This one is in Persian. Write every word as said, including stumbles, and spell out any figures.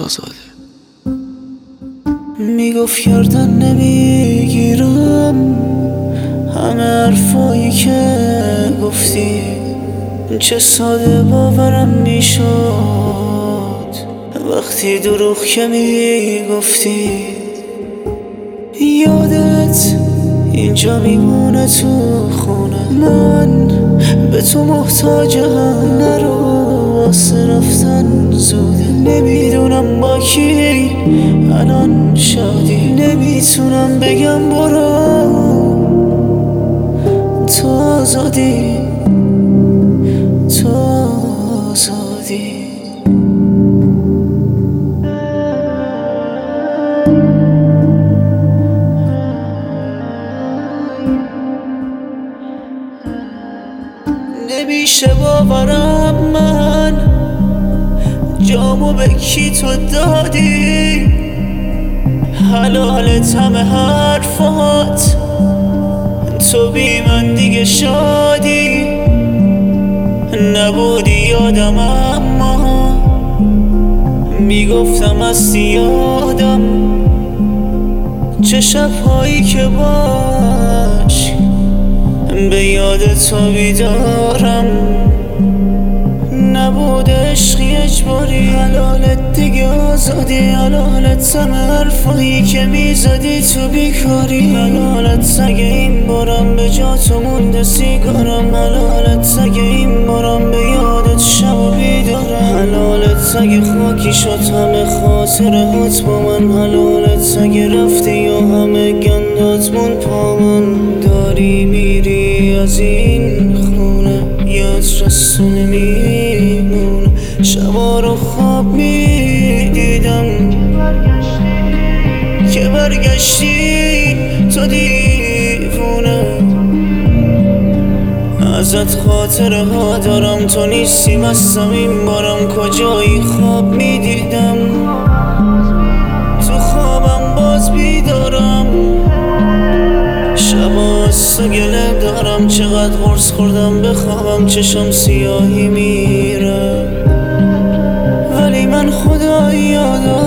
آزاده. میگفت کردن نمیگیرم همه حرفایی که گفتی، چه ساده باورم میشد وقتی دروغ که میگفتی. یادت اینجا میمونه تو خونه، من به تو محتاجم، نرو واسه رفتن زوده. نمیدونم با کی الان شادی، نمیتونم بگم برو تو آزادی، تو آزادی. نمیشه باورم من جامو به کی تو دادی، حلالت همه حرفات، تو بی من دیگه شادی. نبودی یادم اما میگفتم از یادم، چه شبهایی که باش به یاد تو بیدارم. نبود عشقی اجباری، حلالت دیگه آزادی، حلالت همه حرفایی که میزدی تو بیکاری، حلالت اگه این بارم به جا تو مونده سیگارم، حلالت اگه این بارم به یادت شب و بیدارم، حلالت اگه خاکی شد همه خاطره هات با من، حلالت اگه رفتی یا همه گندات مون پا من. داری میری از این خونه یاد رست و نمیمونه، شبا رو خواب میدیدم که برگشتی تو دیوونه. ازت خاطره ها دارم، تو نیستی مستم این بارم، کجایی خواب میدیدم تو خوابم باز بیدارم. شبا از تو گله دارم، چقدر قرص خوردم بخوابم چشم سیاهی میره، ولی من خدا یادم